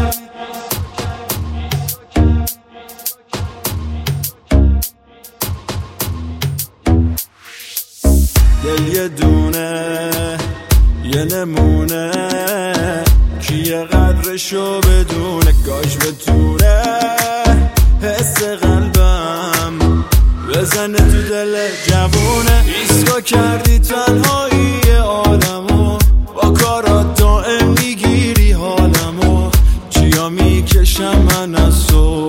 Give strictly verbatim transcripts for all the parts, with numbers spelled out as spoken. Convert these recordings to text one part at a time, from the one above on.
دل یه دونه یه نمونه کیه قدرشو بدونه گاش به توره حس قلبم بزنه تو دل جوونه ایسکا کردی تنهایی عالمو با کارات دائم میگیری حالمو چیا میکشم من از تو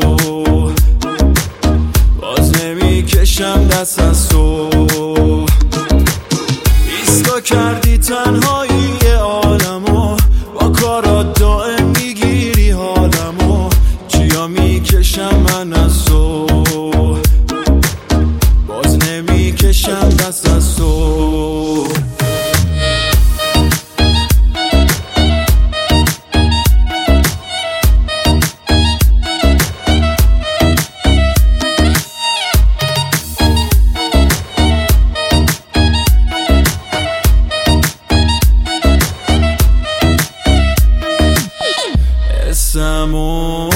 باز نمیکشم دست از تو ایسکا کردی تنهایی عالمو با کارات دائم میگیری حالمو چیا میکشم من از تو باز نمیکشم دست از تو اسمو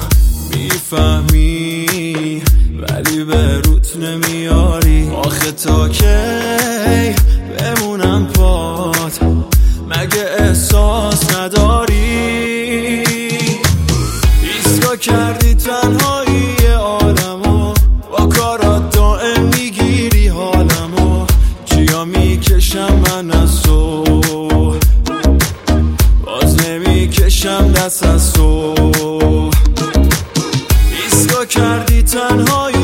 میفهمی ولی به روت نمیاری آخه تا کی بمونم پات مگه احساس نداری ایسکا کردی تنهایی عالمو با کارات دائم میگیری حالمو چیا میکشم من از تو باز نمیکشم دست از تو ایسکا کردی تنهایی